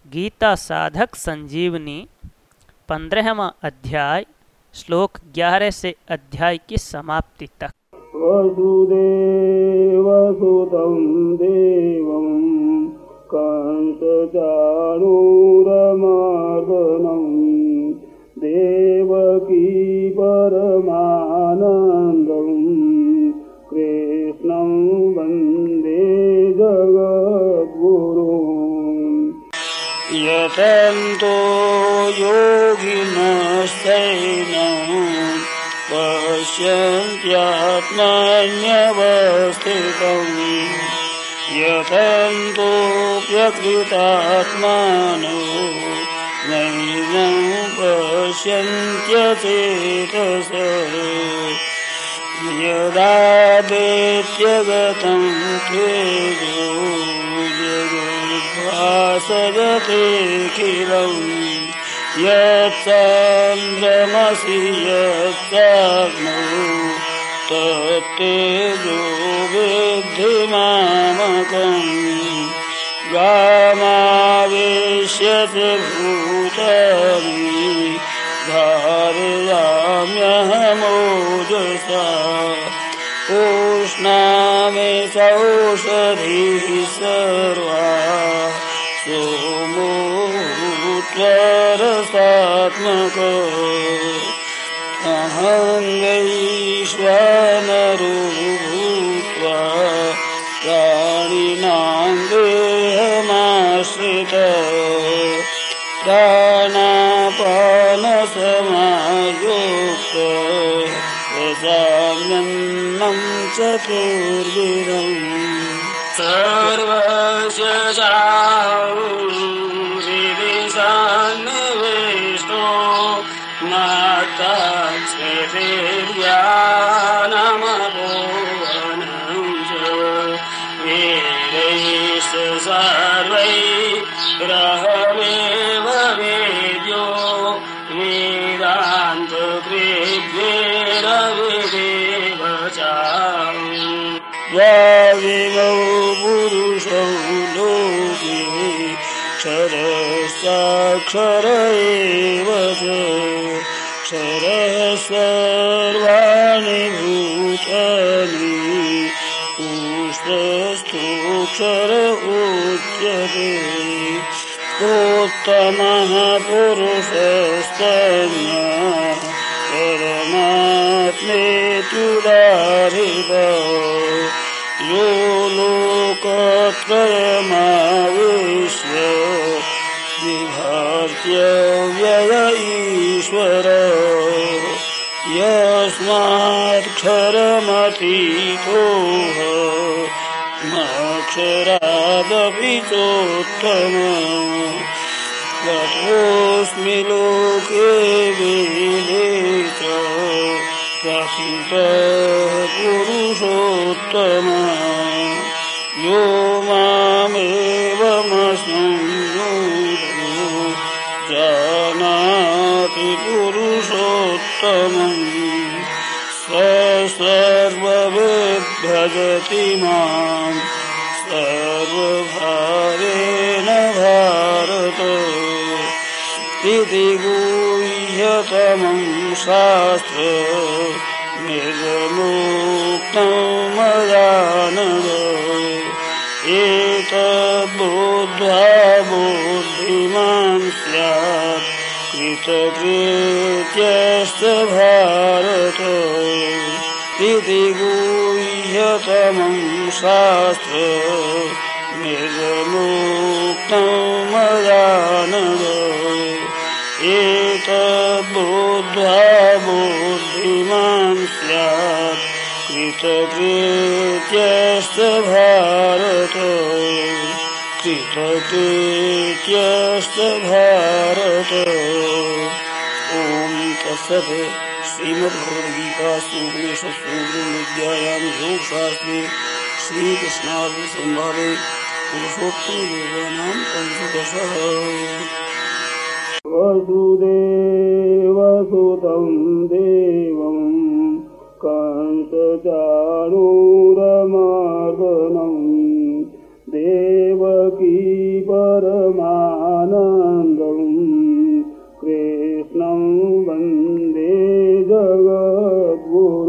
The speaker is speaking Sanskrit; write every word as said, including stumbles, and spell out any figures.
गीता साधक संजीवनी पंद्रहवां अध्याय श्लोक ग्यारह से अध्याय की समाप्ति तक। वसुदेवसुतं देवं कंसचाणूरमर्दनं देवकी परमानन्दं कृष्णं वन्दे जगद्गुरुम्। यतन्तो योगिनश्चैनं पश्यन्त्यात्मन्यवस्थितं यतन्तोऽप्यकृतात्मानो नैनं पश्यन्त्यचेतसः यदादित्यगतं तेजो जगद्भासयतेऽखिलं यच्चन्द्रमसि यच्चाग्नौ तत्तेजो विद्धि मामकम्। गामावेश्य च भूतानि धारयाम्यहमोजसा उष्णामि सौषधिः सर्वा सोमो भूत्वा रसात्मकः। अहं वैश्वानरो भूत्वा प्राणिनां देहमाश्रितः प्राणापानसमायुक्तः पचाम्यन्नं चतुर्विधम्। सर्वस्य चाहुर्हृदिशान्निविष्टो माताक्षेत्रेर्यानमपोवनं च वेदैश्च सर्वैरहमेव वेद्यो वेदान्तकृद्वेरविदेव चाहम्। द्वाविमौ पुरुषौ लोके क्षरश्चाक्षर एव च क्षरः सर्वाणि भूतानि पुष्पस्थोऽक्षर उच्यते। उत्तमः पुरुषस्तन्यः परमात्मेत्युदाहृतः यो लोकत्रयमाविश्य विभात्यव्यय ईश्वरः यस्मात्क्षरमतीतोऽहमक्षरादपि चोत्तमः। ततोऽस्मि लोके वेदे च प्रथितः पुरुषोत्तमः यो मामेवमसंविदो जानाति पुरुषोत्तमम्। स सर्वविद्भजति मां सर्वभावेन भारत इति गुह्यतमं शास्त्रं निजमुक्तं मया नघ। एतद्बुद्ध्वा बुद्धिमान् स्यात् कृतकृत्यश्च भारत इति गुह्यतमं शास्त्रं निजमुक्तं मया नघ। एतद्बुद्ध्वा बुद्धिमान् स्यात् कृतकृत्यश्च भारत कृतकृत्यश्च भारत। ॐ तत्सत्। श्रीमद्भगवद्गीतासु उपनिषत्सु ब्रह्मविद्यायां योगशास्त्रे श्रीकृष्णार्जुनसंवादे पुरुषोत्तमयोगानां पंचदशः। वसुदेवसुतं देवं कंसचाणूरमर्दनं देवकी परमानन्दं तद्वो